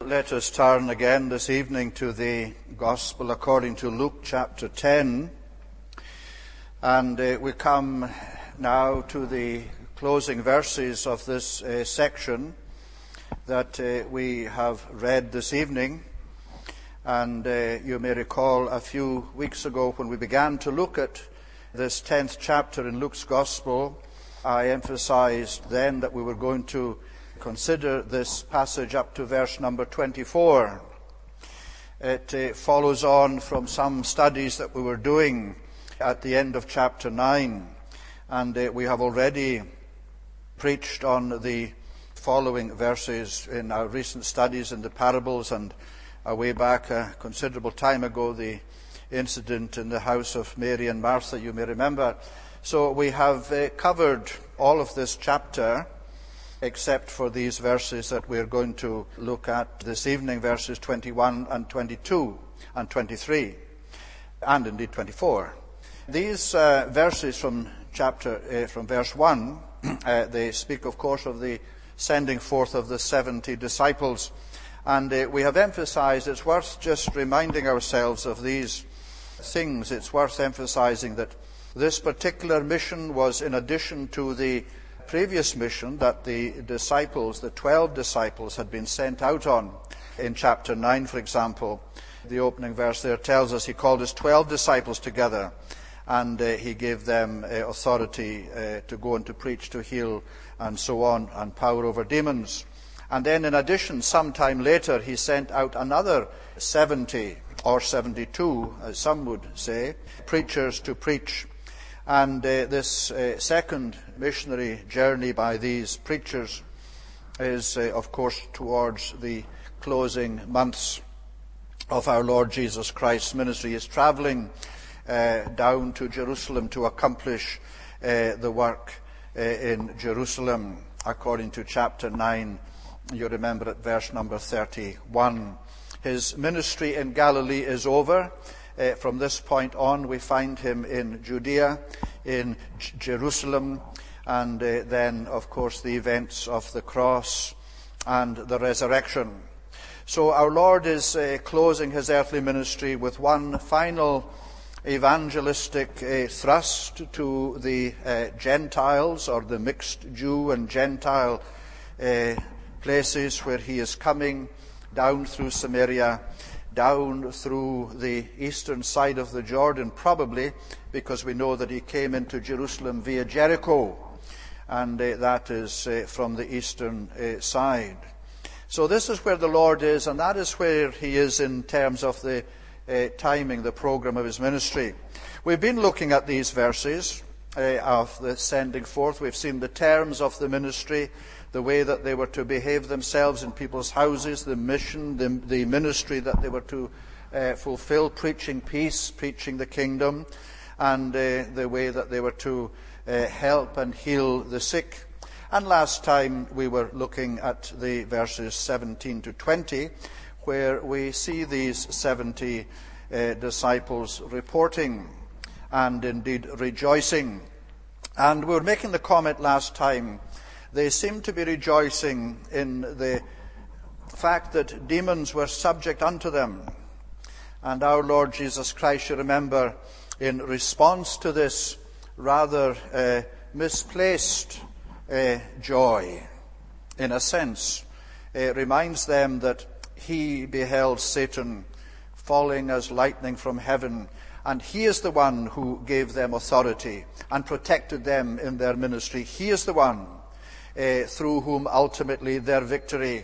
Let us turn again this evening to the Gospel according to Luke chapter 10. And we come now to the closing verses of this section that we have read this evening. And you may recall a few weeks ago when we began to look at this 10th chapter in Luke's Gospel, I emphasized then that we were going to consider this passage up to verse number 24. It follows on from some studies that we were doing at the end of chapter 9. And we have already preached on the following verses in our recent studies in the parables, and way back a considerable time ago, the incident in the house of Mary and Martha, you may remember. So we have covered all of this chapter, except for these verses that we're going to look at this evening, verses 21 and 22 and 23, and indeed 24. These verses from verse 1, they speak, of course, of the sending forth of the 70 disciples. And we have emphasized it's worth just reminding ourselves of these things. It's worth emphasizing that this particular mission was in addition to the previous mission that the disciples, the 12 disciples, had been sent out on. In chapter 9, for example, the opening verse there tells us he called his 12 disciples together, and he gave them authority to go and to preach, to heal, and so on, and power over demons. And then in addition, sometime later, he sent out another 70, or 72, as some would say, preachers to preach. And this second missionary journey by these preachers is, of course, towards the closing months of our Lord Jesus Christ's ministry. He is traveling down to Jerusalem to accomplish the work in Jerusalem, according to chapter 9. You remember at verse number 31. His ministry in Galilee is over. From this point on, we find him in Judea, in Jerusalem, and then, of course, the events of the cross and the resurrection. So our Lord is closing his earthly ministry with one final evangelistic thrust to the Gentiles, or the mixed Jew and Gentile places where he is coming down through Samaria, down through the eastern side of the Jordan, probably because we know that he came into Jerusalem via Jericho, and that is from the eastern side. So this is where the Lord is, and that is where he is in terms of the timing, the program of his ministry. We've been looking at these verses of the sending forth. We've seen the terms of the ministry, the way that they were to behave themselves in people's houses, the mission, the ministry that they were to fulfill, preaching peace, preaching the kingdom, and the way that they were to help and heal the sick. And last time we were looking at the verses 17 to 20, where we see these 70 disciples reporting and indeed rejoicing. And we were making the comment last time, they seem to be rejoicing in the fact that demons were subject unto them. And our Lord Jesus Christ, you remember, in response to this rather misplaced joy, in a sense, reminds them that he beheld Satan falling as lightning from heaven, and he is the one who gave them authority and protected them in their ministry. He is the one through whom ultimately their victory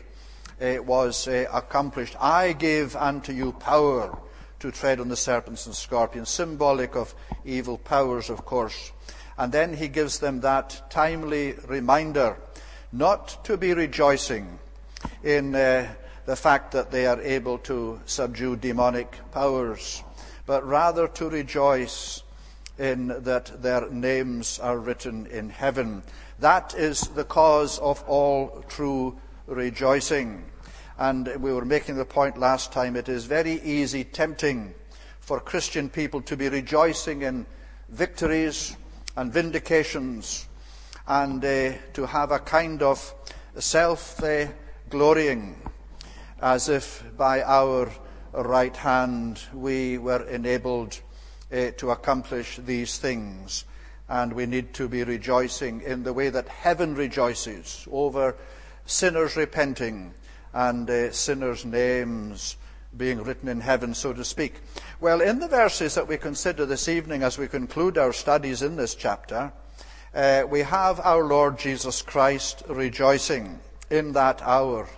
was accomplished. I give unto you power to tread on the serpents and scorpions, symbolic of evil powers, of course. And then he gives them that timely reminder not to be rejoicing in the fact that they are able to subdue demonic powers, but rather to rejoice in that their names are written in heaven. That is the cause of all true rejoicing. And we were making the point last time, it is very easy, tempting for Christian people to be rejoicing in victories and vindications, and to have a kind of self-glorying as if by our right hand we were enabled to accomplish these things. And we need to be rejoicing in the way that heaven rejoices over sinners repenting and sinners' names being written in heaven, so to speak. Well, in the verses that we consider this evening as we conclude our studies in this chapter, we have our Lord Jesus Christ rejoicing in that hour.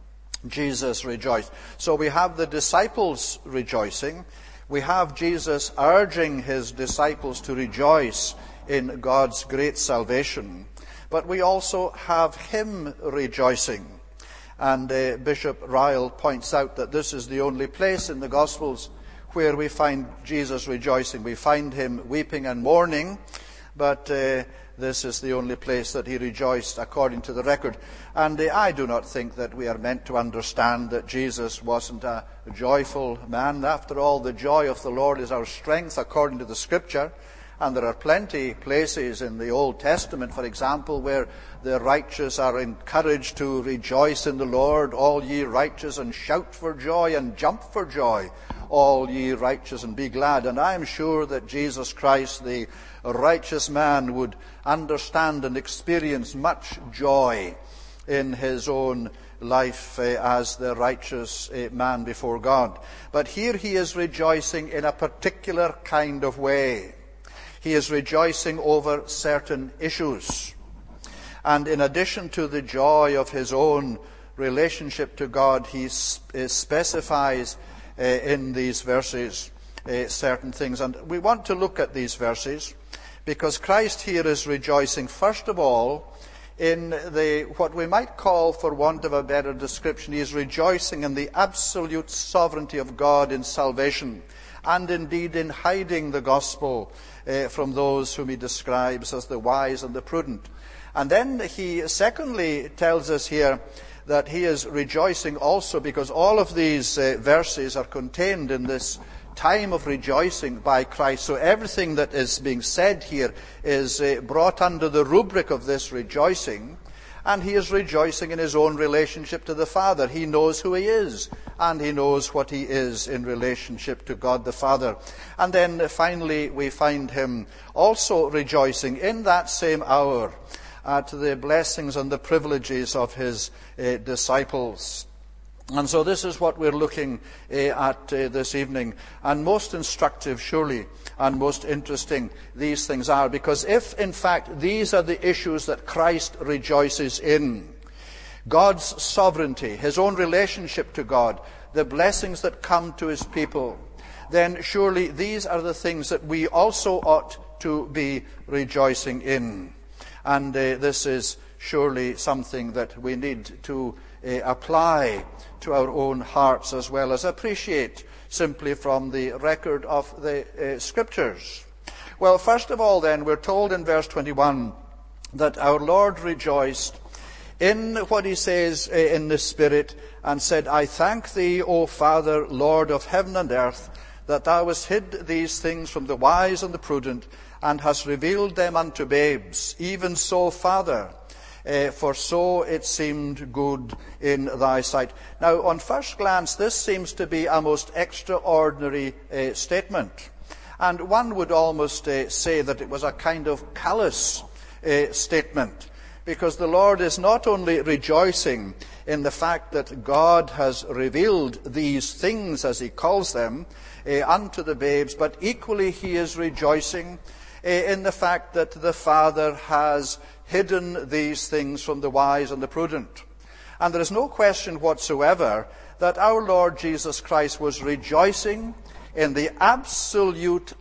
Jesus rejoiced. So we have the disciples rejoicing. We have Jesus urging his disciples to rejoice in God's great salvation. But we also have him rejoicing. And Bishop Ryle points out that this is the only place in the Gospels where we find Jesus rejoicing. We find him weeping and mourning, but this is the only place that he rejoiced according to the record. And I do not think that we are meant to understand that Jesus wasn't a joyful man. After all, the joy of the Lord is our strength according to the Scripture. And there are plenty places in the Old Testament, for example, where the righteous are encouraged to rejoice in the Lord, all ye righteous, and shout for joy and jump for joy, all ye righteous, and be glad. And I am sure that Jesus Christ, the righteous man, would understand and experience much joy in his own life as the righteous man before God. But here he is rejoicing in a particular kind of way. He is rejoicing over certain issues. And in addition to the joy of his own relationship to God, he specifies in these verses certain things. And we want to look at these verses because Christ here is rejoicing, first of all, in what we might call, for want of a better description, he is rejoicing in the absolute sovereignty of God in salvation, and indeed in hiding the gospel from those whom he describes as the wise and the prudent. And then he secondly tells us here that he is rejoicing also because all of these verses are contained in this time of rejoicing by Christ. So everything that is being said here is brought under the rubric of this rejoicing. And he is rejoicing in his own relationship to the Father. He knows who he is, and he knows what he is in relationship to God the Father. And then finally we find him also rejoicing in that same hour at the blessings and the privileges of his disciples. And so this is what we're looking at this evening. And most instructive, surely, and most interesting these things are. Because if, in fact, these are the issues that Christ rejoices in, God's sovereignty, his own relationship to God, the blessings that come to his people, then surely these are the things that we also ought to be rejoicing in. And this is surely something that we need to apply to our own hearts as well as appreciate simply from the record of the Scriptures. Well, first of all then, we're told in verse 21 that our Lord rejoiced in what he says in the Spirit and said, I thank thee, O Father, Lord of heaven and earth, that thou hast hid these things from the wise and the prudent and hast revealed them unto babes. Even so, Father, for so it seemed good in thy sight. Now, on first glance, this seems to be a most extraordinary statement. And one would almost say that it was a kind of callous statement, because the Lord is not only rejoicing in the fact that God has revealed these things, as he calls them, unto the babes, but equally he is rejoicing in the fact that the Father has hidden these things from the wise and the prudent. And there is no question whatsoever that our Lord Jesus Christ was rejoicing in the absolute,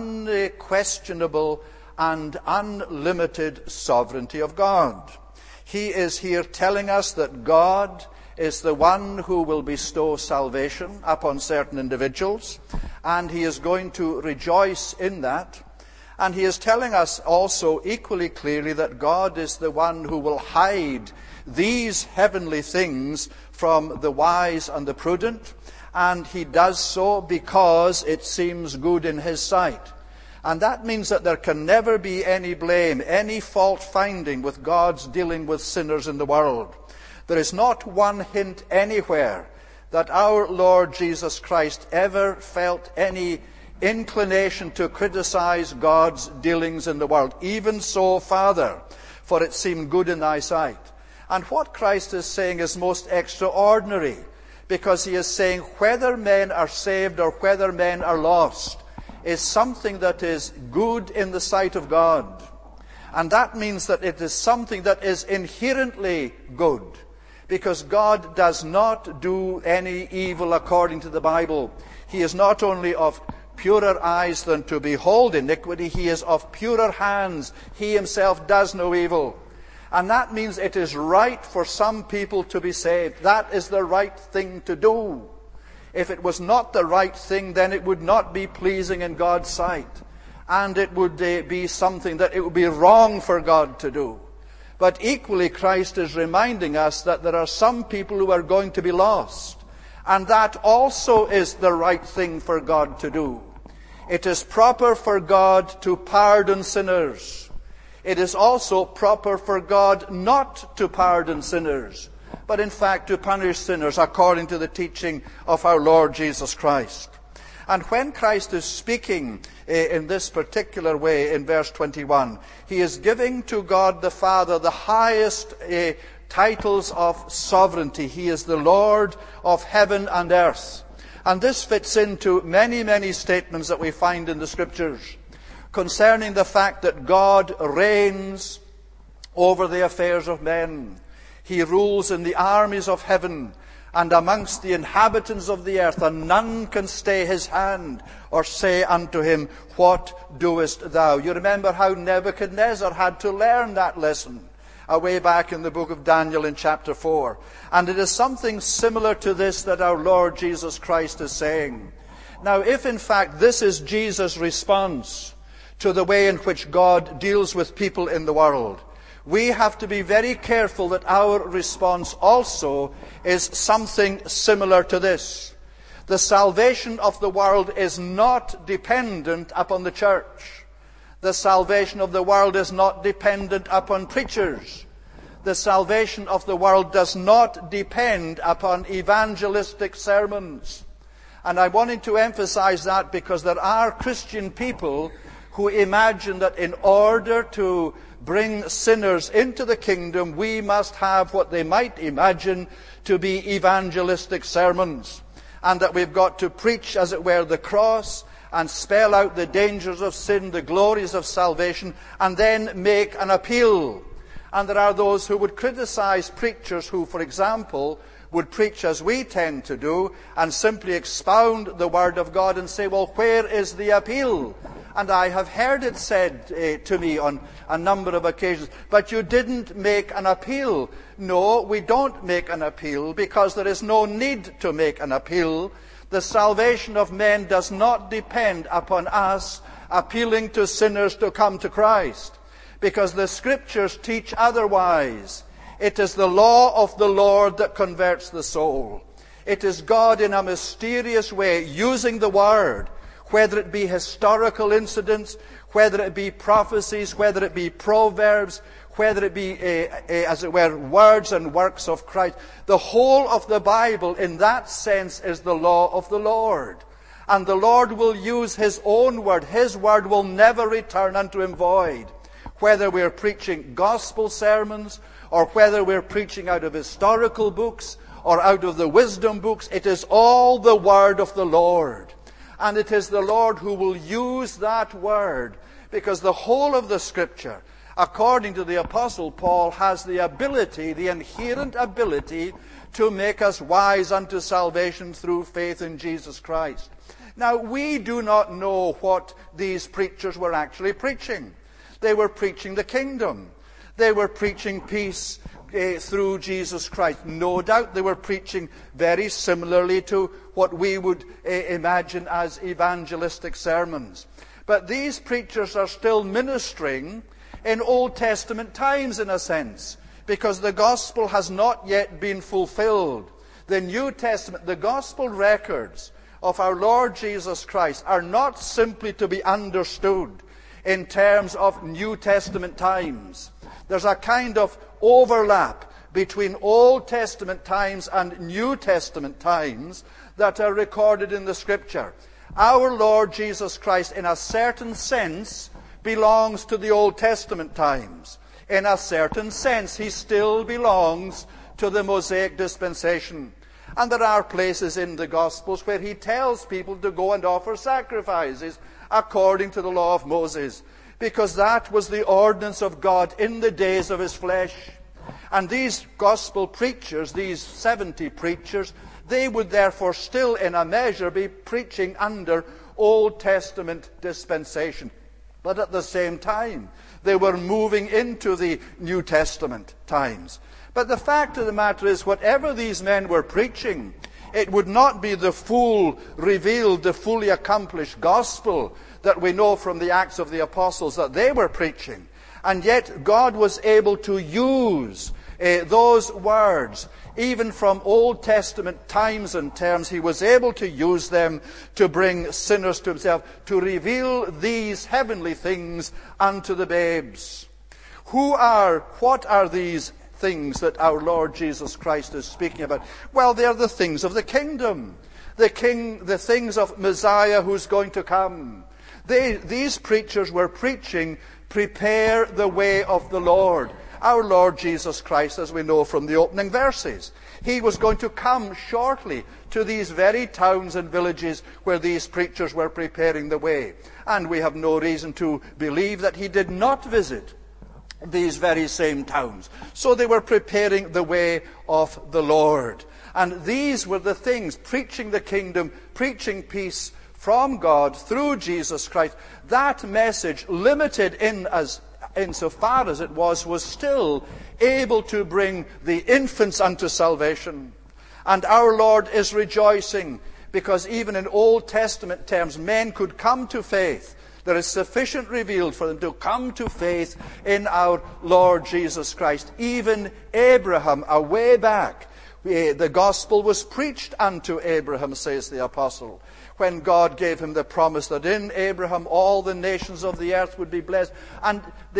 unquestionable, and unlimited sovereignty of God. He is here telling us that God is the one who will bestow salvation upon certain individuals, and he is going to rejoice in that. And he is telling us also equally clearly that God is the one who will hide these heavenly things from the wise and the prudent, and he does so because it seems good in his sight. And that means that there can never be any blame, any fault finding with God's dealing with sinners in the world. There is not one hint anywhere that our Lord Jesus Christ ever felt any inclination to criticize God's dealings in the world. Even so, Father, for it seemed good in thy sight. And what Christ is saying is most extraordinary, because he is saying whether men are saved or whether men are lost is something that is good in the sight of God. And that means that it is something that is inherently good, because God does not do any evil according to the Bible. He is not only of purer eyes than to behold iniquity, he is of purer hands. He himself does no evil. And that means it is right for some people to be saved. That is the right thing to do. If it was not the right thing, then it would not be pleasing in God's sight. And it would be something that it would be wrong for God to do. But equally, Christ is reminding us that there are some people who are going to be lost. And that also is the right thing for God to do. It is proper for God to pardon sinners. It is also proper for God not to pardon sinners, but in fact to punish sinners according to the teaching of our Lord Jesus Christ. And when Christ is speaking in this particular way in verse 21, he is giving to God the Father the highest titles of sovereignty. He is the Lord of heaven and earth. And this fits into many, many statements that we find in the Scriptures concerning the fact that God reigns over the affairs of men. He rules in the armies of heaven and amongst the inhabitants of the earth, and none can stay his hand or say unto him, what doest thou? You remember how Nebuchadnezzar had to learn that lesson way back in the book of Daniel in chapter 4. And it is something similar to this that our Lord Jesus Christ is saying. Now, if in fact this is Jesus' response to the way in which God deals with people in the world, we have to be very careful that our response also is something similar to this. The salvation of the world is not dependent upon the church. The salvation of the world is not dependent upon preachers. The salvation of the world does not depend upon evangelistic sermons. And I wanted to emphasize that because there are Christian people who imagine that in order to bring sinners into the kingdom, we must have what they might imagine to be evangelistic sermons. And that we've got to preach, as it were, the cross and spell out the dangers of sin, the glories of salvation, and then make an appeal. And there are those who would criticize preachers who, for example, would preach as we tend to do and simply expound the Word of God and say, well, where is the appeal? And I have heard it said to me on a number of occasions, but you didn't make an appeal. No, we don't make an appeal because there is no need to make an appeal. The salvation of men does not depend upon us appealing to sinners to come to Christ, because the Scriptures teach otherwise. It is the law of the Lord that converts the soul. It is God in a mysterious way using the Word, whether it be historical incidents, whether it be prophecies, whether it be proverbs, whether it be, as it were, words and works of Christ. The whole of the Bible, in that sense, is the law of the Lord. And the Lord will use His own Word. His Word will never return unto Him void. Whether we're preaching gospel sermons, or whether we're preaching out of historical books, or out of the wisdom books, it is all the Word of the Lord. And it is the Lord who will use that Word, because the whole of the Scripture, according to the Apostle Paul, has the ability, the inherent ability, to make us wise unto salvation through faith in Jesus Christ. Now, we do not know what these preachers were actually preaching. They were preaching the kingdom. They were preaching peace through Jesus Christ. No doubt they were preaching very similarly to what we would imagine as evangelistic sermons. But these preachers are still ministering in Old Testament times, in a sense, because the gospel has not yet been fulfilled. The New Testament, the gospel records of our Lord Jesus Christ are not simply to be understood in terms of New Testament times. There's a kind of overlap between Old Testament times and New Testament times that are recorded in the Scripture. Our Lord Jesus Christ, in a certain sense, belongs to the Old Testament times. In a certain sense, he still belongs to the Mosaic dispensation. And there are places in the Gospels where he tells people to go and offer sacrifices according to the law of Moses, because that was the ordinance of God in the days of his flesh. And these gospel preachers, these 70 preachers, they would therefore still in a measure be preaching under Old Testament dispensation. But at the same time, they were moving into the New Testament times. But the fact of the matter is, whatever these men were preaching, it would not be the full revealed, the fully accomplished gospel that we know from the Acts of the Apostles that they were preaching. And yet God was able to use those words, even from Old Testament times and terms. He was able to use them to bring sinners to himself, to reveal these heavenly things unto the babes. What are these things that our Lord Jesus Christ is speaking about? Well, they are the things of the kingdom. The things of Messiah who's going to come. These preachers were preaching, prepare the way of the Lord. Our Lord Jesus Christ, as we know from the opening verses, he was going to come shortly to these very towns and villages where these preachers were preparing the way. And we have no reason to believe that he did not visit these very same towns. So they were preparing the way of the Lord. And these were the things, preaching the kingdom, preaching peace from God through Jesus Christ. That message, limited insofar as it was still able to bring the infants unto salvation. And our Lord is rejoicing, because even in Old Testament terms, men could come to faith. There is sufficient revealed for them to come to faith in our Lord Jesus Christ. Even Abraham, a way back, the gospel was preached unto Abraham, says the apostle, when God gave him the promise that in Abraham all the nations of the earth would be blessed. And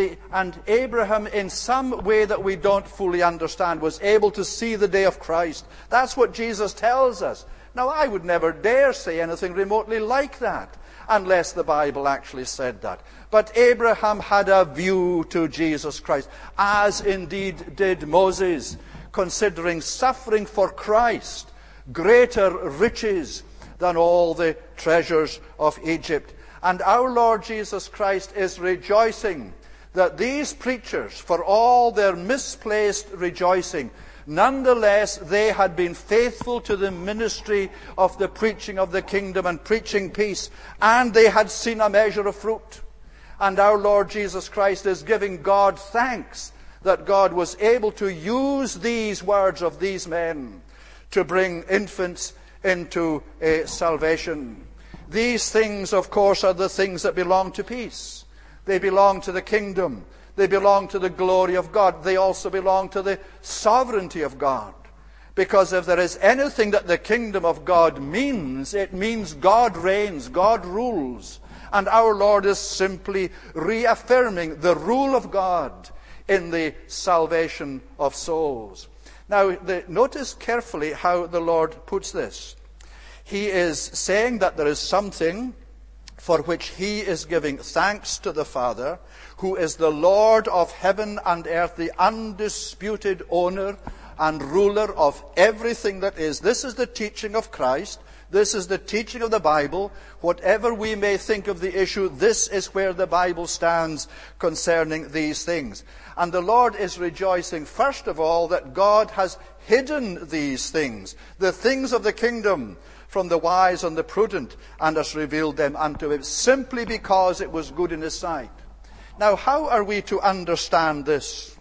Abraham, in some way that we don't fully understand, was able to see the day of Christ. That's what Jesus tells us. Now, I would never dare say anything remotely like that, unless the Bible actually said that. But Abraham had a view to Jesus Christ, as indeed did Moses, considering suffering for Christ greater riches than all the treasures of Egypt. And our Lord Jesus Christ is rejoicing that these preachers, for all their misplaced rejoicing, nonetheless they had been faithful to the ministry of the preaching of the kingdom and preaching peace, and they had seen a measure of fruit. And our Lord Jesus Christ is giving God thanks that God was able to use these words of these men to bring infants into salvation. These things, of course, are the things that belong to peace. They belong to the kingdom. They belong to the glory of God. They also belong to the sovereignty of God. Because if there is anything that the kingdom of God means, it means God reigns, God rules. And our Lord is simply reaffirming the rule of God in the salvation of souls. Now, notice carefully how the Lord puts this. He is saying that there is something for which he is giving thanks to the Father, who is the Lord of heaven and earth, the undisputed owner and ruler of everything that is. This is the teaching of Christ. This is the teaching of the Bible. Whatever we may think of the issue, this is where the Bible stands concerning these things. And the Lord is rejoicing, first of all, that God has hidden these things, the things of the kingdom, from the wise and the prudent, and has revealed them unto him, simply because it was good in his sight. Now, how are we to understand this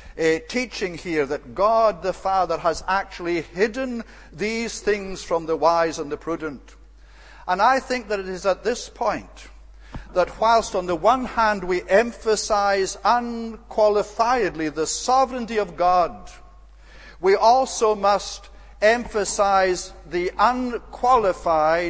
teaching here that God the Father has actually hidden these things from the wise and the prudent? And I think that it is at this point that whilst on the one hand we emphasize unqualifiedly the sovereignty of God, we also must emphasize the unqualified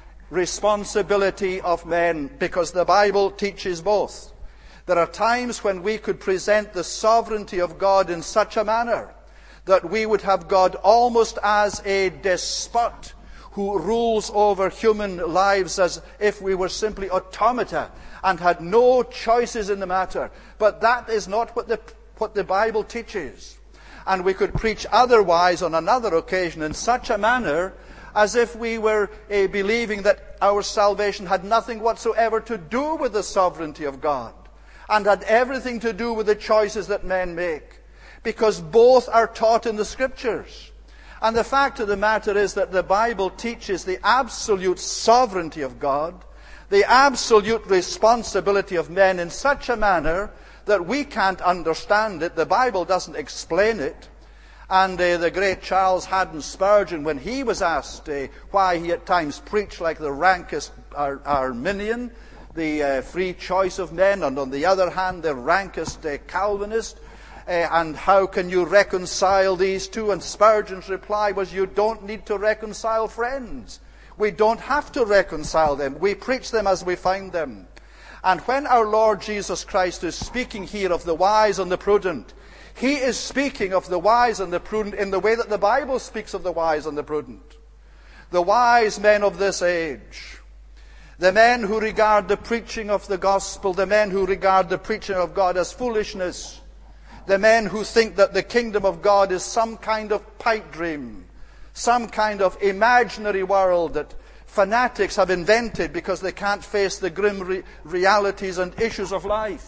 responsibility of men, because the Bible teaches both. There are times when we could present the sovereignty of God in such a manner that we would have God almost as a despot who rules over human lives as if we were simply automata and had no choices in the matter. But that is not what the Bible teaches. And we could preach otherwise on another occasion in such a manner as if we were believing that our salvation had nothing whatsoever to do with the sovereignty of God and had everything to do with the choices that men make, because both are taught in the Scriptures. And the fact of the matter is that the Bible teaches the absolute sovereignty of God, the absolute responsibility of men in such a manner that we can't understand it. The Bible doesn't explain it. And the great Charles Haddon Spurgeon, when he was asked why he at times preached like the rankest Arminian, the free choice of men, and on the other hand the rankest Calvinist, and how can you reconcile these two? And Spurgeon's reply was, you don't need to reconcile friends. We don't have to reconcile them. We preach them as we find them. And when our Lord Jesus Christ is speaking here of the wise and the prudent, he is speaking of the wise and the prudent in the way that the Bible speaks of the wise and the prudent. The wise men of this age, the men who regard the preaching of the gospel, the men who regard the preaching of God as foolishness, the men who think that the kingdom of God is some kind of pipe dream, some kind of imaginary world that fanatics have invented because they can't face the grim realities and issues of life.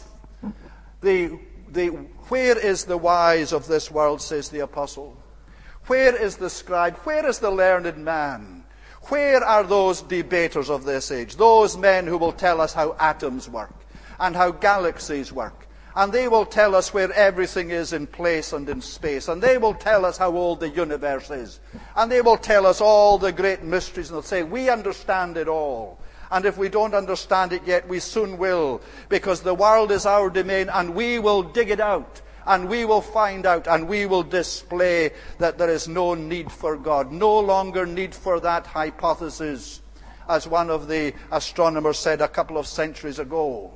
Where is the wise of this world, says the apostle? Where is the scribe? Where is the learned man? Where are those debaters of this age? Those men who will tell us how atoms work and how galaxies work. And they will tell us where everything is in place and in space. And they will tell us how old the universe is. And they will tell us all the great mysteries. And they'll say, we understand it all. And if we don't understand it yet, we soon will. Because the world is our domain, and we will dig it out. And we will find out, and we will display that there is no need for God. No longer need for that hypothesis, as one of the astronomers said a couple of centuries ago.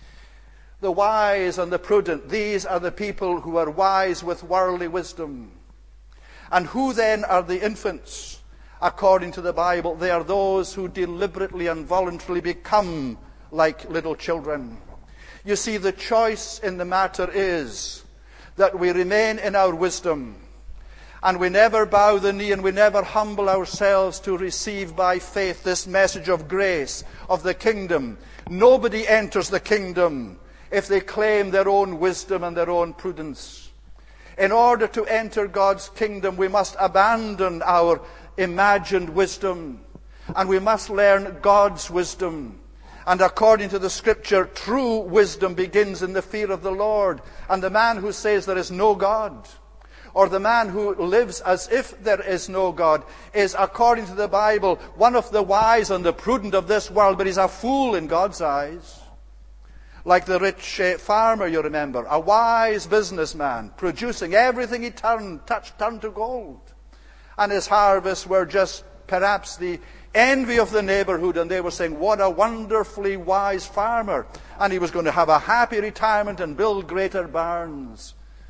The wise and the prudent, these are the people who are wise with worldly wisdom. And who then are the infants? According to the Bible, they are those who deliberately and voluntarily become like little children. You see, the choice in the matter is that we remain in our wisdom, and we never bow the knee and we never humble ourselves to receive by faith this message of grace, of the kingdom. Nobody enters the kingdom if they claim their own wisdom and their own prudence. In order to enter God's kingdom, we must abandon our imagined wisdom, and we must learn God's wisdom. And according to the Scripture, true wisdom begins in the fear of the Lord. And the man who says there is no God, or the man who lives as if there is no God, is, according to the Bible, one of the wise and the prudent of this world, but he's a fool in God's eyes. Like the rich farmer, you remember, a wise businessman, producing everything he touched turned to gold. And his harvests were just perhaps the envy of the neighborhood, and they were saying, what a wonderfully wise farmer. And he was going to have a happy retirement and build greater barns.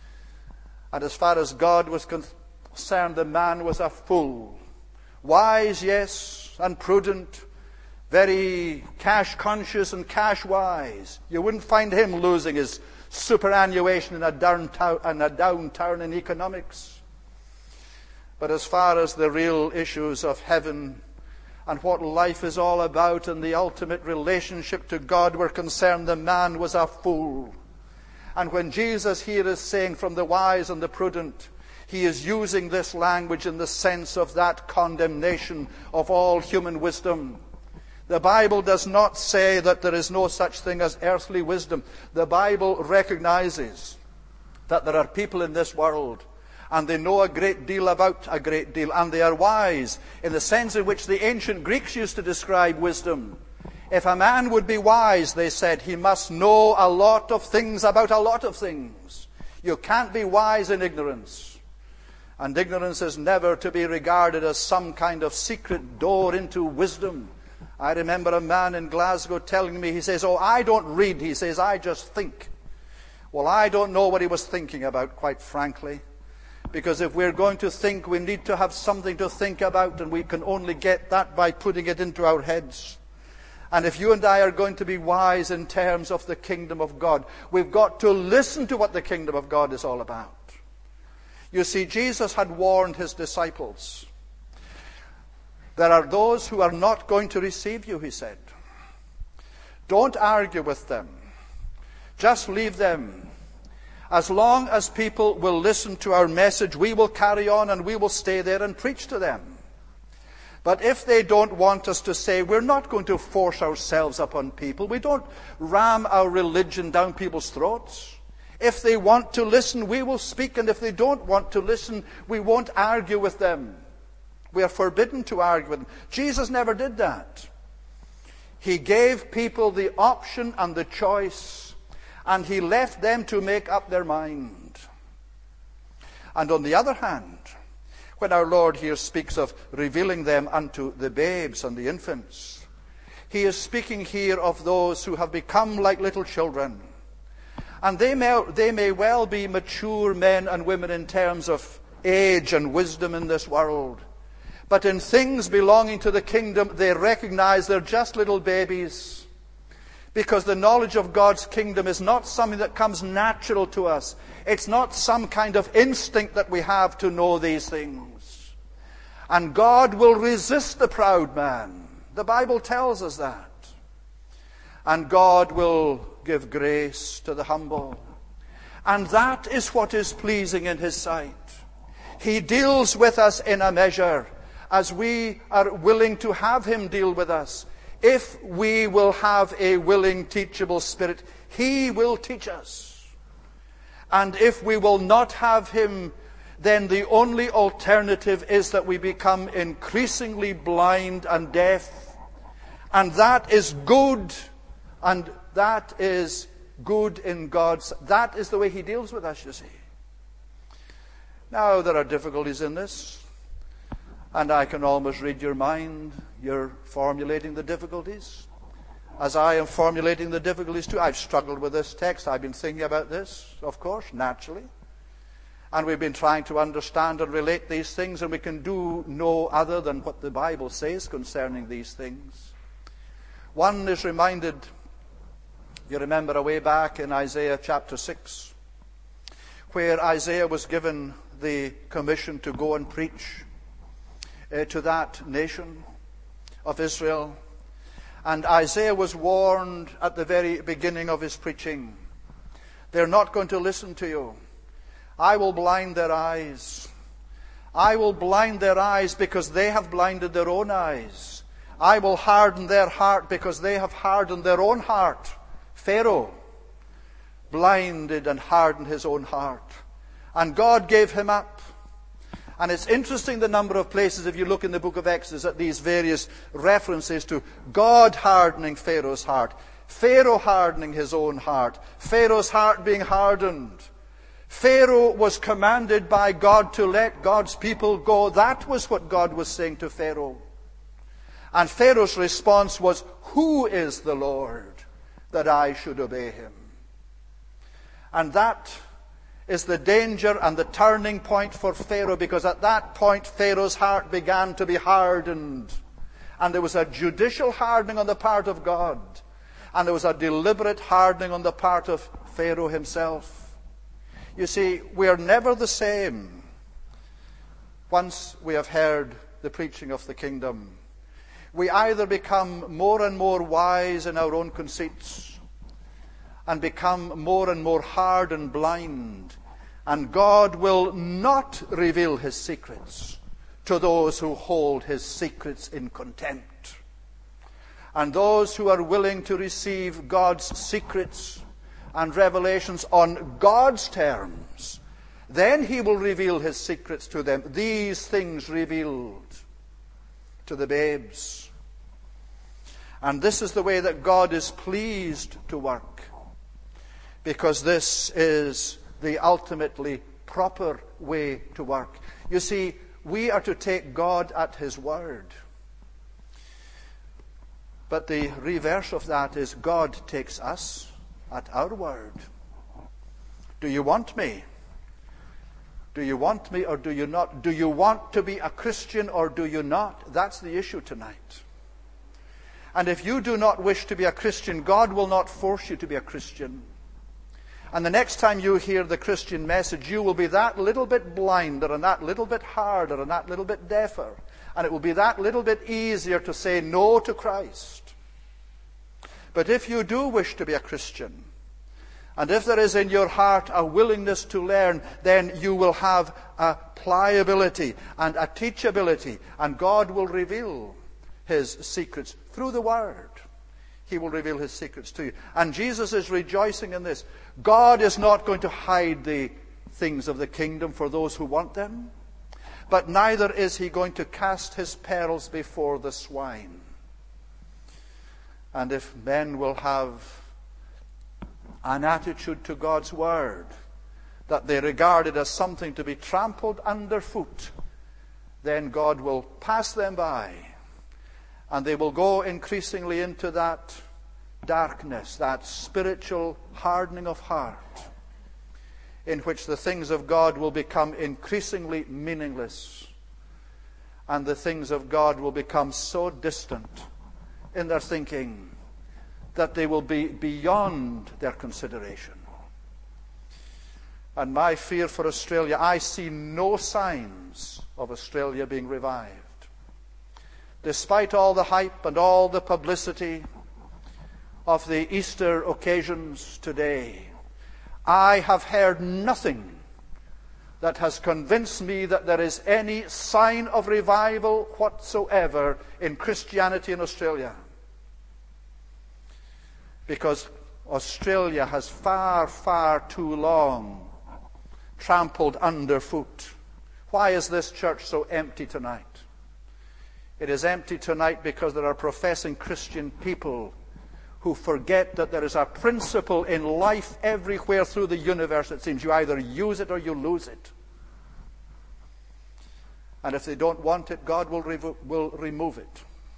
And as far as God was concerned, the man was a fool. Wise, yes, and prudent, very cash conscious and cash wise. You wouldn't find him losing his superannuation in a downturn in economics. But as far as the real issues of heaven and what life is all about and the ultimate relationship to God were concerned, the man was a fool. And when Jesus here is saying from the wise and the prudent, he is using this language in the sense of that condemnation of all human wisdom. The Bible does not say that there is no such thing as earthly wisdom. The Bible recognizes that there are people in this world, and they know a great deal about a great deal, and they are wise in the sense in which the ancient Greeks used to describe wisdom. If a man would be wise, they said, he must know a lot of things about a lot of things. You can't be wise in ignorance. And ignorance is never to be regarded as some kind of secret door into wisdom. I remember a man in Glasgow telling me, he says, oh, I don't read, he says, I just think. Well, I don't know what he was thinking about, quite frankly. Because if we're going to think, we need to have something to think about, and we can only get that by putting it into our heads. And if you and I are going to be wise in terms of the kingdom of God, we've got to listen to what the kingdom of God is all about. You see, Jesus had warned his disciples. There are those who are not going to receive you, he said. Don't argue with them. Just leave them. As long as people will listen to our message, we will carry on and we will stay there and preach to them. But if they don't want us to say, we're not going to force ourselves upon people. We don't ram our religion down people's throats. If they want to listen, we will speak. And if they don't want to listen, we won't argue with them. We are forbidden to argue with them. Jesus never did that. He gave people the option and the choice, and he left them to make up their mind. And on the other hand, when our Lord here speaks of revealing them unto the babes and the infants, he is speaking here of those who have become like little children. And they may well be mature men and women in terms of age and wisdom in this world. But in things belonging to the kingdom, they recognize they're just little babies. Because the knowledge of God's kingdom is not something that comes natural to us. It's not some kind of instinct that we have to know these things. And God will resist the proud man. The Bible tells us that. And God will give grace to the humble. And that is what is pleasing in his sight. He deals with us in a measure as we are willing to have him deal with us. If we will have a willing, teachable spirit, he will teach us. And if we will not have him, then the only alternative is that we become increasingly blind and deaf. And that is good. And that is good in God's. That is the way he deals with us, you see. Now, there are difficulties in this. And I can almost read your mind. You're formulating the difficulties. As I am formulating the difficulties too. I've struggled with this text. I've been thinking about this, of course, naturally. And we've been trying to understand and relate these things. And we can do no other than what the Bible says concerning these things. One is reminded, you remember way back in Isaiah chapter 6, where Isaiah was given the commission to go and preach to that nation of Israel. And Isaiah was warned at the very beginning of his preaching. They're not going to listen to you. I will blind their eyes. I will blind their eyes because they have blinded their own eyes. I will harden their heart because they have hardened their own heart. Pharaoh blinded and hardened his own heart. And God gave him up. And it's interesting the number of places, if you look in the book of Exodus, at these various references to God hardening Pharaoh's heart, Pharaoh hardening his own heart, Pharaoh's heart being hardened. Pharaoh was commanded by God to let God's people go. That was what God was saying to Pharaoh. And Pharaoh's response was, "Who is the Lord that I should obey him?" And that is the danger and the turning point for Pharaoh, because at that point Pharaoh's heart began to be hardened. And there was a judicial hardening on the part of God. And there was a deliberate hardening on the part of Pharaoh himself. You see, we are never the same once we have heard the preaching of the kingdom. We either become more and more wise in our own conceits and become more and more hard and blind, and God will not reveal his secrets to those who hold his secrets in contempt. And those who are willing to receive God's secrets and revelations on God's terms, then he will reveal his secrets to them. These things revealed to the babes. And this is the way that God is pleased to work, because this is the ultimately proper way to work. You see, we are to take God at his word. But the reverse of that is God takes us at our word. Do you want me? Do you want me or do you not? Do you want to be a Christian or do you not? That's the issue tonight. And if you do not wish to be a Christian, God will not force you to be a Christian. And the next time you hear the Christian message, you will be that little bit blinder and that little bit harder and that little bit deafer. And it will be that little bit easier to say no to Christ. But if you do wish to be a Christian, and if there is in your heart a willingness to learn, then you will have a pliability and a teachability, and God will reveal His secrets through the Word. He will reveal His secrets to you. And Jesus is rejoicing in this. God is not going to hide the things of the kingdom for those who want them, but neither is He going to cast His pearls before the swine. And if men will have an attitude to God's Word that they regard it as something to be trampled underfoot, then God will pass them by, and they will go increasingly into that darkness, that spiritual hardening of heart, in which the things of God will become increasingly meaningless, and the things of God will become so distant in their thinking that they will be beyond their consideration. And my fear for Australia, I see no signs of Australia being revived. Despite all the hype and all the publicity of the Easter occasions today, I have heard nothing that has convinced me that there is any sign of revival whatsoever in Christianity in Australia. Because Australia has far, far too long trampled underfoot. Why is this church so empty tonight? It is empty tonight because there are professing Christian people who forget that there is a principle in life everywhere through the universe. It seems you either use it or you lose it. And if they don't want it, God will remove it.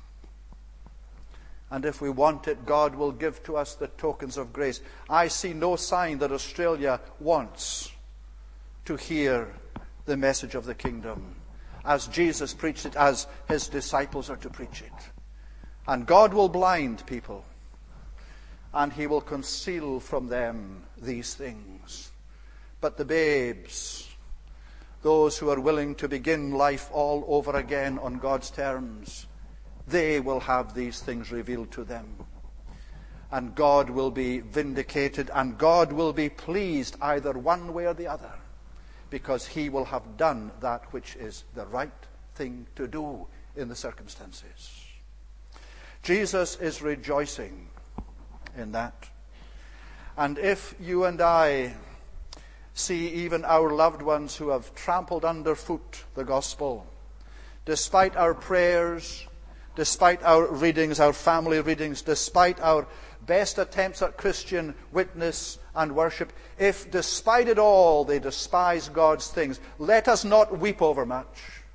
And if we want it, God will give to us the tokens of grace. I see no sign that Australia wants to hear the message of the kingdom as Jesus preached it, as His disciples are to preach it. And God will blind people, and He will conceal from them these things. But the babes, those who are willing to begin life all over again on God's terms, they will have these things revealed to them. And God will be vindicated, and God will be pleased either one way or the other, because He will have done that which is the right thing to do in the circumstances. Jesus is rejoicing in that. And if you and I see even our loved ones who have trampled underfoot the gospel, despite our prayers, despite our readings, our family readings, despite our best attempts at Christian witness and worship, if despite it all they despise God's things, let us not weep over much.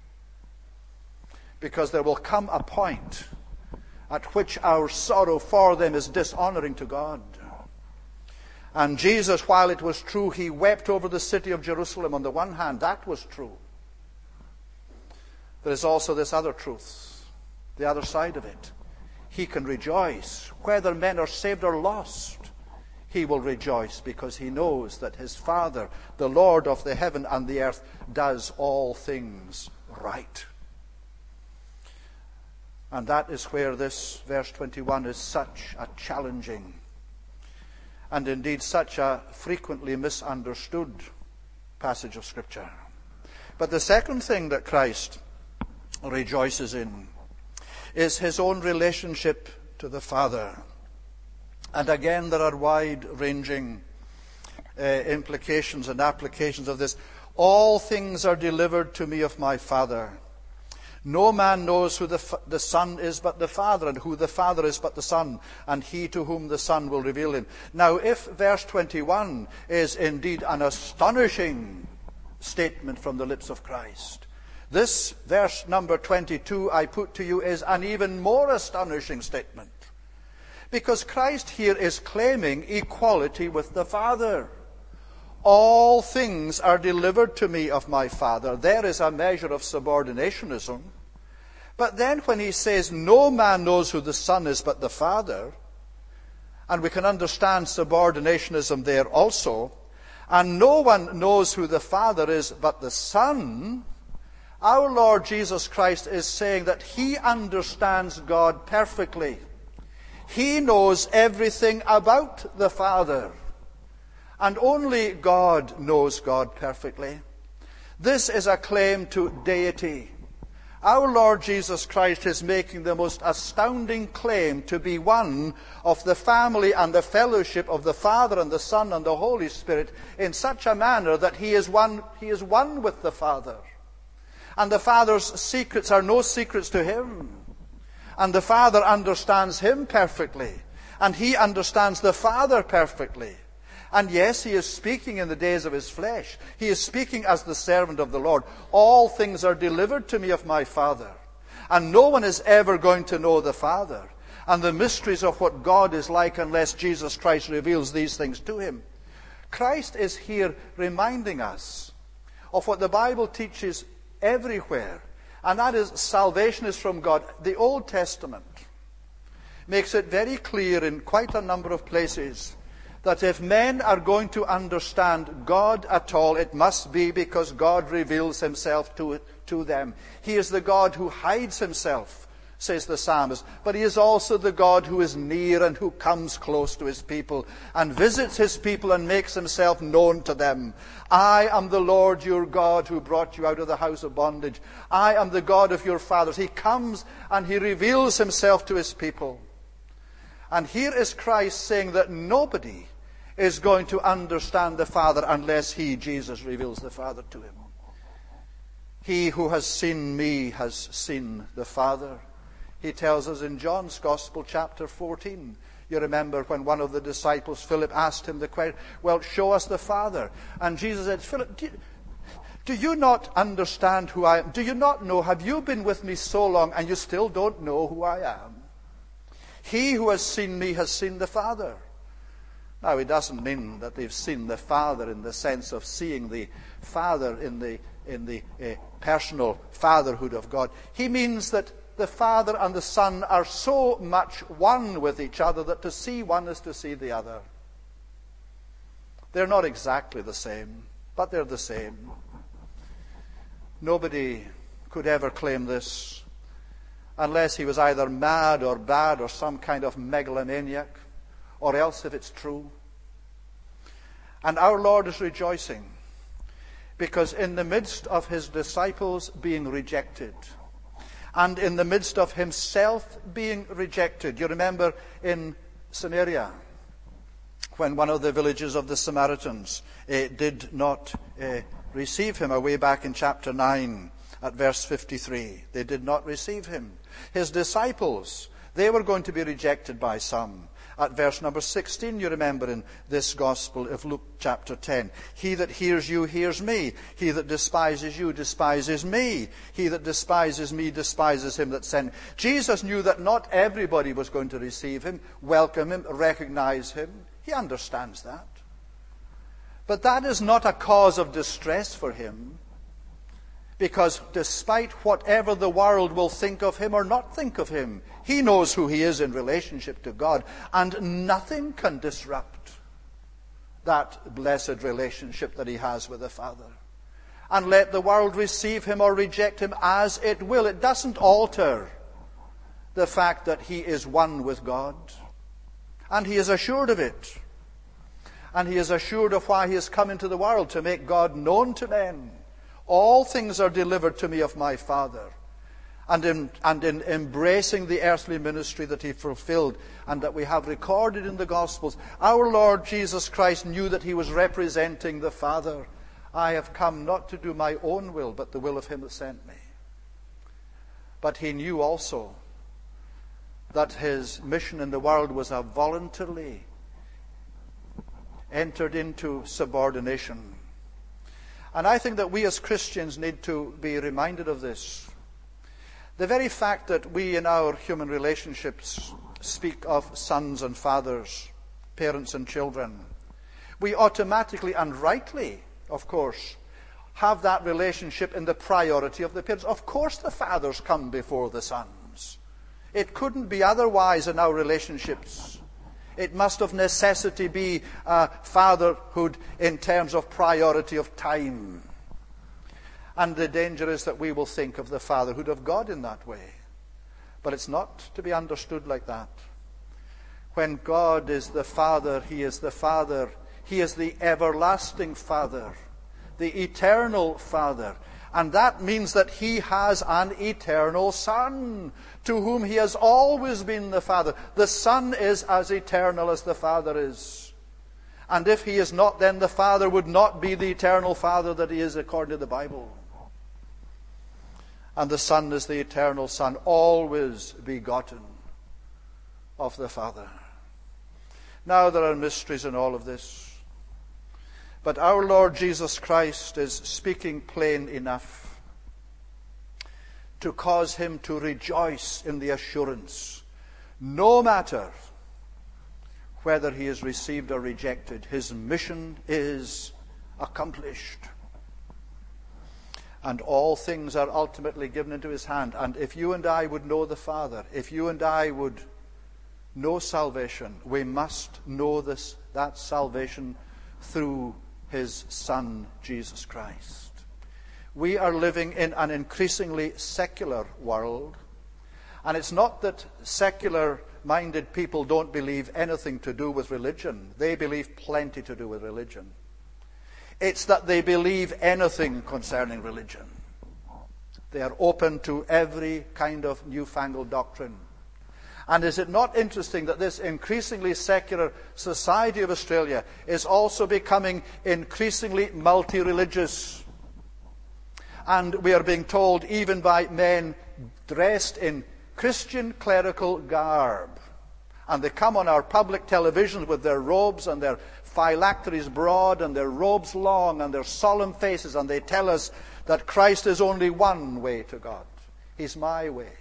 Because there will come a point at which our sorrow for them is dishonoring to God. And Jesus, while it was true, He wept over the city of Jerusalem on the one hand, that was true. There is also this other truth. The other side of it. He can rejoice. Whether men are saved or lost, He will rejoice because He knows that His Father, the Lord of the heaven and the earth, does all things right. And that is where this verse 21 is such a challenging and indeed such a frequently misunderstood passage of Scripture. But the second thing that Christ rejoices in is His own relationship to the Father. And again, there are wide-ranging implications and applications of this. All things are delivered to me of my Father. No man knows who the Son is but the Father, and who the Father is but the Son, and he to whom the Son will reveal Him. Now, if verse 21 is indeed an astonishing statement from the lips of Christ, this verse number 22, I put to you, is an even more astonishing statement. Because Christ here is claiming equality with the Father. All things are delivered to me of my Father. There is a measure of subordinationism. But then when he says, no man knows who the Son is but the Father, and we can understand subordinationism there also, and no one knows who the Father is but the Son, our Lord Jesus Christ is saying that he understands God perfectly. He knows everything about the Father. And only God knows God perfectly. This is a claim to deity. Our Lord Jesus Christ is making the most astounding claim to be one of the family and the fellowship of the Father and the Son and the Holy Spirit in such a manner that he is one with the Father. And the Father's secrets are no secrets to him. And the Father understands him perfectly. And he understands the Father perfectly. And yes, he is speaking in the days of his flesh. He is speaking as the servant of the Lord. All things are delivered to me of my Father. And no one is ever going to know the Father and the mysteries of what God is like unless Jesus Christ reveals these things to him. Christ is here reminding us of what the Bible teaches everywhere. And that is, salvation is from God. The Old Testament makes it very clear in quite a number of places that if men are going to understand God at all, it must be because God reveals himself to them. He is the God who hides himself, says the psalmist, but he is also the God who is near and who comes close to his people and visits his people and makes himself known to them. I am the Lord your God who brought you out of the house of bondage. I am the God of your fathers. He comes and he reveals himself to his people. And here is Christ saying that nobody is going to understand the Father unless he, Jesus, reveals the Father to him. He who has seen me has seen the Father. He tells us in John's Gospel, chapter 14. You remember when one of the disciples, Philip, asked him the question, well, show us the Father. And Jesus said, Philip, do you not understand who I am? Do you not know? Have you been with me so long and you still don't know who I am? He who has seen me has seen the Father. Now, it doesn't mean that they've seen the Father in the sense of seeing the Father in the personal fatherhood of God. He means that the Father and the Son are so much one with each other that to see one is to see the other. They're not exactly the same, but they're the same. Nobody could ever claim this unless he was either mad or bad or some kind of megalomaniac, or else if it's true. And our Lord is rejoicing because in the midst of his disciples being rejected and in the midst of himself being rejected, you remember in Samaria when one of the villages of the Samaritans did not receive him, away back in chapter 9 at verse 53. They did not receive him. His disciples, they were going to be rejected by some. At verse number 16, you remember in this Gospel of Luke chapter 10. He that hears you hears me. He that despises you despises me. He that despises me despises him that sent me. Jesus knew that not everybody was going to receive him, welcome him, recognize him. He understands that. But that is not a cause of distress for him. Because despite whatever the world will think of him or not think of him, he knows who he is in relationship to God. And nothing can disrupt that blessed relationship that he has with the Father. And let the world receive him or reject him as it will. It doesn't alter the fact that he is one with God. And he is assured of it. And he is assured of why he has come into the world, to make God known to men. All things are delivered to me of my Father. And in embracing the earthly ministry that he fulfilled and that we have recorded in the Gospels, our Lord Jesus Christ knew that he was representing the Father. I have come not to do my own will, but the will of him that sent me. But he knew also that his mission in the world was a voluntarily entered into subordination. And I think that we as Christians need to be reminded of this. The very fact that we in our human relationships speak of sons and fathers, parents and children, We automatically and rightly, of course, have that relationship in the priority of the parents. Of course the fathers come before the sons. It couldn't be otherwise in our relationships. It must of necessity be fatherhood in terms of priority of time. And the danger is that we will think of the fatherhood of God in that way. But it's not to be understood like that. When God is the Father, He is the Father. He is the everlasting Father, the eternal Father. And that means that He has an eternal Son, to whom He has always been the Father. The Son is as eternal as the Father is. And if He is not, then the Father would not be the eternal Father that He is according to the Bible. And the Son is the eternal Son, always begotten of the Father. Now there are mysteries in all of this. But our Lord Jesus Christ is speaking plain enough to cause him to rejoice in the assurance, no matter whether he is received or rejected, his mission is accomplished. And all things are ultimately given into his hand. And if you and I would know the Father, if you and I would know salvation, we must know that salvation through his Son, Jesus Christ. We are living in an increasingly secular world. And it's not that secular-minded people don't believe anything to do with religion. They believe plenty to do with religion. It's that they believe anything concerning religion. They are open to every kind of newfangled doctrine. And is it not interesting that this increasingly secular society of Australia is also becoming increasingly multi-religious? And we are being told, even by men dressed in Christian clerical garb, and they come on our public televisions with their robes and their phylacteries broad and their robes long and their solemn faces, and they tell us that Christ is only one way to God. He's my way.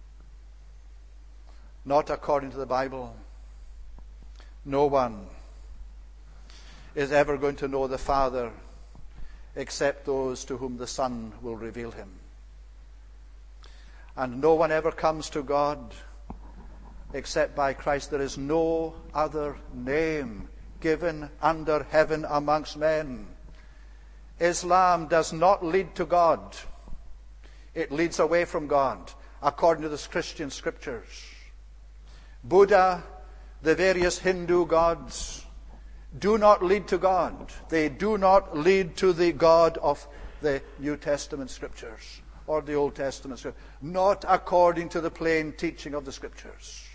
Not according to the Bible. No one is ever going to know the Father except those to whom the Son will reveal him. And no one ever comes to God except by Christ. There is no other name given under heaven amongst men. Islam does not lead to God. It leads away from God, according to the Christian scriptures. Buddha, the various Hindu gods, do not lead to God. They do not lead to the God of the New Testament scriptures or the Old Testament scriptures. Not according to the plain teaching of the scriptures.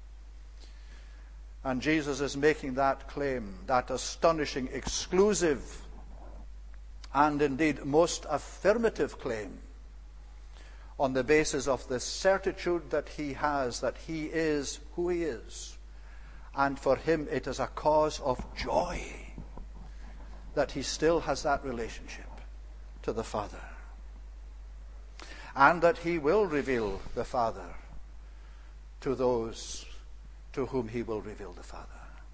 And Jesus is making that claim, that astonishing, exclusive, and indeed most affirmative claim, on the basis of the certitude that he has, that he is who he is. And for him it is a cause of joy that he still has that relationship to the Father. And that he will reveal the Father to those to whom he will reveal the Father.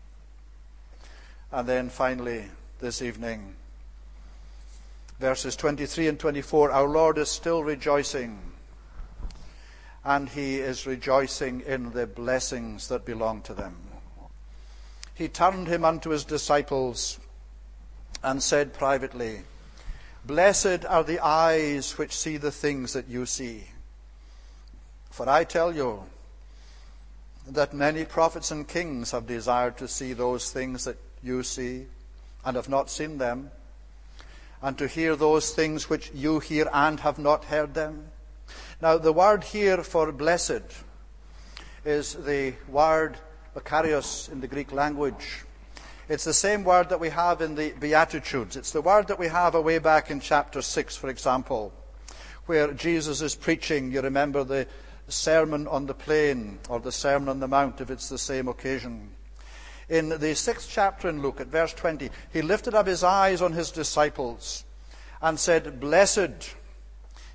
And then finally, this evening, verses 23 and 24, our Lord is still rejoicing. And he is rejoicing in the blessings that belong to them. He turned him unto his disciples and said privately, Blessed are the eyes which see the things that you see. For I tell you that many prophets and kings have desired to see those things that you see and have not seen them, and to hear those things which you hear and have not heard them. Now, the word here for blessed is the word makarios in the Greek language. It's the same word that we have in the Beatitudes. It's the word that we have away back in chapter 6, for example, where Jesus is preaching. You remember the Sermon on the Plain, or the Sermon on the Mount, if it's the same occasion. In the 6th chapter in Luke, at verse 20, he lifted up his eyes on his disciples and said, Blessed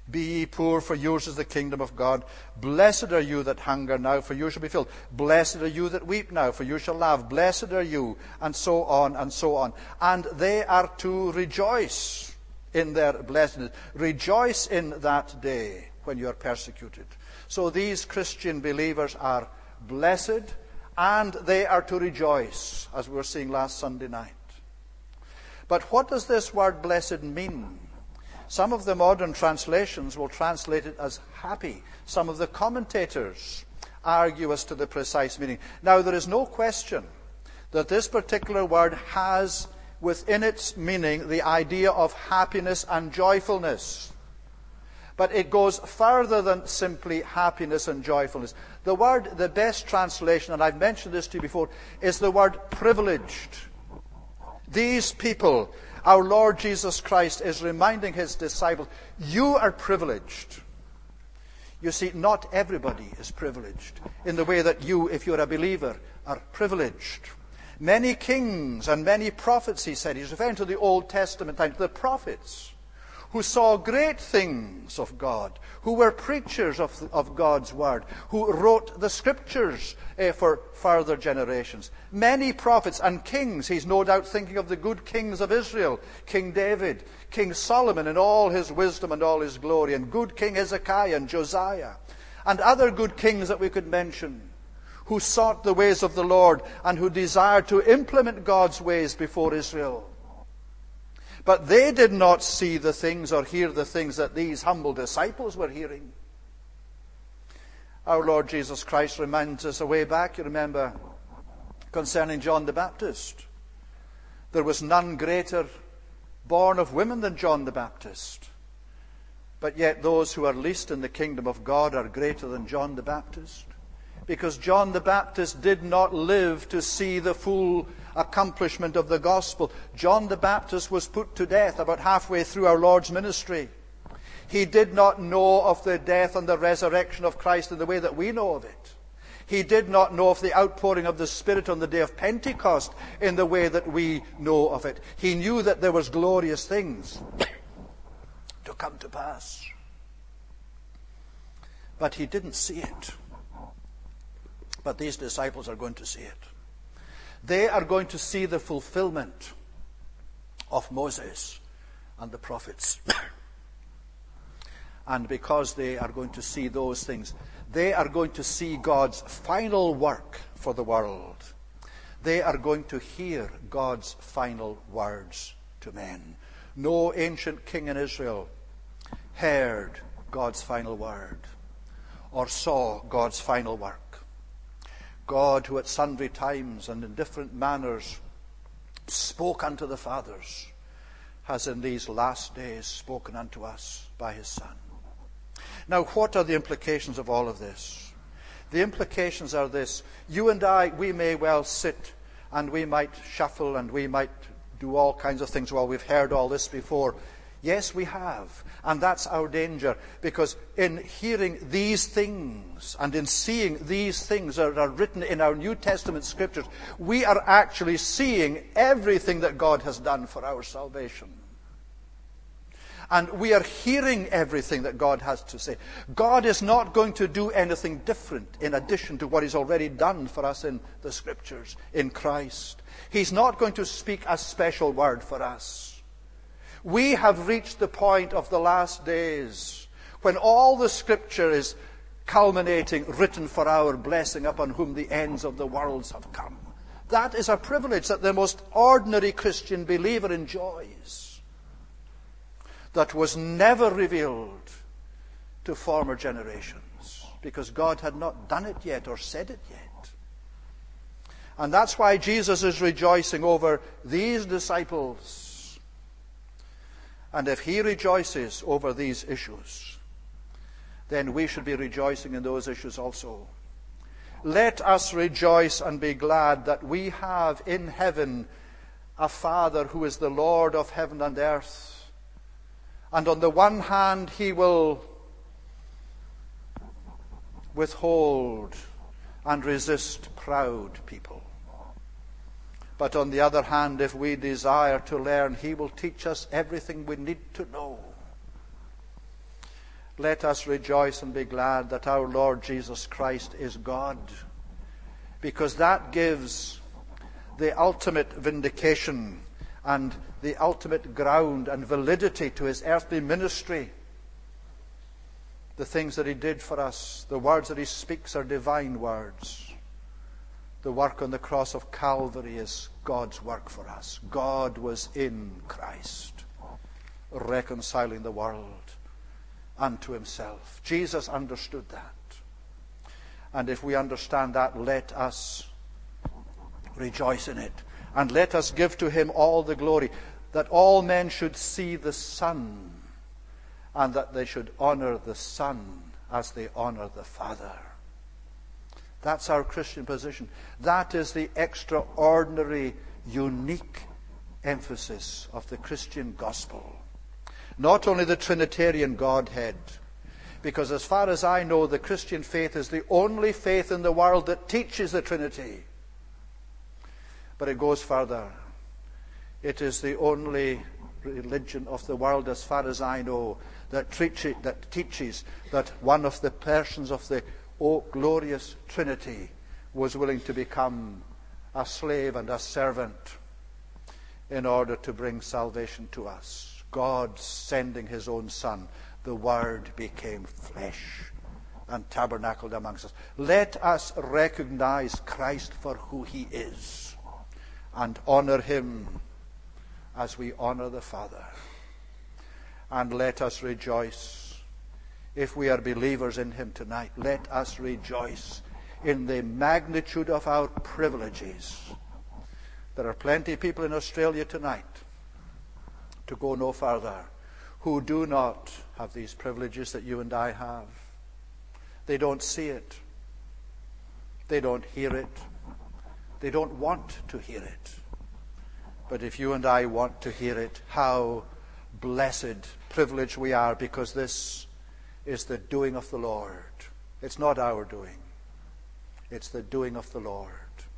Be ye poor, for yours is the kingdom of God. Blessed are you that hunger now, for you shall be filled. Blessed are you that weep now, for you shall laugh. Blessed are you, and so on and so on. And they are to rejoice in their blessedness. Rejoice in that day when you are persecuted. So these Christian believers are blessed, and they are to rejoice, as we were seeing last Sunday night. But what does this word blessed mean? Some of the modern translations will translate it as happy. Some of the commentators argue as to the precise meaning. Now, there is no question that this particular word has within its meaning the idea of happiness and joyfulness. But it goes further than simply happiness and joyfulness. The word, the best translation, and I've mentioned this to you before, is the word privileged. These people, our Lord Jesus Christ is reminding his disciples, you are privileged. You see, not everybody is privileged in the way that you, if you're a believer, are privileged. Many kings and many prophets, he said, he's referring to the Old Testament times, the prophets, who saw great things of God, who were preachers of God's word, who wrote the scriptures for further generations. Many prophets and kings, he's no doubt thinking of the good kings of Israel, King David, King Solomon in all his wisdom and all his glory, and good King Hezekiah and Josiah, and other good kings that we could mention, who sought the ways of the Lord and who desired to implement God's ways before Israel. But they did not see the things or hear the things that these humble disciples were hearing. Our Lord Jesus Christ reminds us a way back, you remember, concerning John the Baptist. There was none greater born of women than John the Baptist. But yet those who are least in the kingdom of God are greater than John the Baptist. Because John the Baptist did not live to see the full accomplishment of the gospel. John the Baptist was put to death about halfway through our Lord's ministry. He did not know of the death and the resurrection of Christ in the way that we know of it. He did not know of the outpouring of the Spirit on the day of Pentecost in the way that we know of it. He knew that there was glorious things to come to pass. But he didn't see it. But these disciples are going to see it. They are going to see the fulfillment of Moses and the prophets. And because they are going to see those things, they are going to see God's final work for the world. They are going to hear God's final words to men. No ancient king in Israel heard God's final word or saw God's final work. God, who at sundry times and in different manners spoke unto the fathers, has in these last days spoken unto us by his Son. Now, what are the implications of all of this? The implications are this. You and I, we may well sit and we might shuffle and we might do all kinds of things. Well, we've heard all this before. Yes, we have. And that's our danger, because in hearing these things and in seeing these things that are written in our New Testament scriptures, we are actually seeing everything that God has done for our salvation. And we are hearing everything that God has to say. God is not going to do anything different in addition to what he's already done for us in the scriptures, in Christ. He's not going to speak a special word for us. We have reached the point of the last days when all the scripture is culminating, written for our blessing, upon whom the ends of the worlds have come. That is a privilege that the most ordinary Christian believer enjoys, that was never revealed to former generations, because God had not done it yet or said it yet. And that's why Jesus is rejoicing over these disciples. And if he rejoices over these issues, then we should be rejoicing in those issues also. Let us rejoice and be glad that we have in heaven a Father who is the Lord of heaven and earth. And on the one hand, he will withhold and resist proud people. But on the other hand, if we desire to learn, he will teach us everything we need to know. let us rejoice and be glad that our Lord Jesus Christ is God, because that gives the ultimate vindication and the ultimate ground and validity to his earthly ministry. The things that he did for us, the words that he speaks are divine words. The work on the cross of Calvary is God's work for us. God was in Christ, reconciling the world unto himself. Jesus understood that. And if we understand that, let us rejoice in it. And let us give to him all the glory, that all men should see the Son, and that they should honor the Son as they honor the Father. That's our Christian position. That is the extraordinary, unique emphasis of the Christian gospel. Not only the Trinitarian Godhead, because as far as I know, the Christian faith is the only faith in the world that teaches the Trinity. But it goes further. It is the only religion of the world, as far as I know, that teaches that one of the persons of the glorious Trinity was willing to become a slave and a servant in order to bring salvation to us. God sending his own Son, the Word became flesh and tabernacled amongst us. Let us recognize Christ for who he is and honor him as we honor the Father. And let us rejoice. If we are believers in him tonight, let us rejoice in the magnitude of our privileges. There are plenty of people in Australia tonight, to go no further, who do not have these privileges that you and I have. They don't see it. They don't hear it. They don't want to hear it. But if you and I want to hear it, how blessed, privileged we are, because this is the doing of the Lord. It's not our doing. It's the doing of the Lord.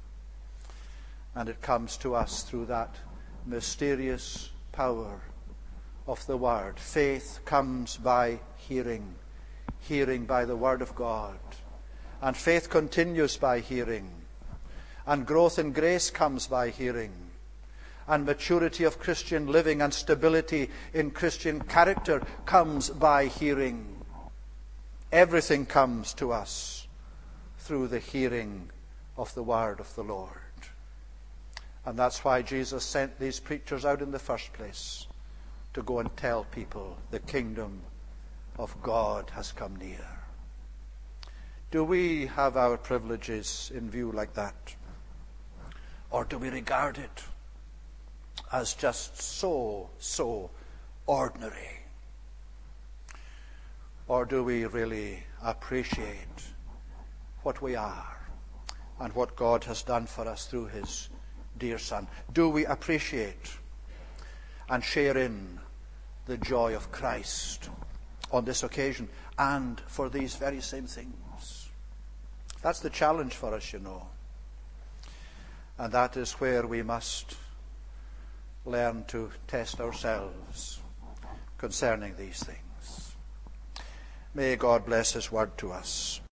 And it comes to us through that mysterious power of the Word. Faith comes by hearing, hearing by the Word of God. And faith continues by hearing. And growth in grace comes by hearing. And maturity of Christian living and stability in Christian character comes by hearing. Everything comes to us through the hearing of the Word of the Lord. And that's why Jesus sent these preachers out in the first place, to go and tell people the kingdom of God has come near. Do we have our privileges in view like that? Or do we regard it as just so ordinary? Or do we really appreciate what we are and what God has done for us through his dear Son? Do we appreciate and share in the joy of Christ on this occasion and for these very same things? That's the challenge for us, you know. And that is where we must learn to test ourselves concerning these things. May God bless his word to us.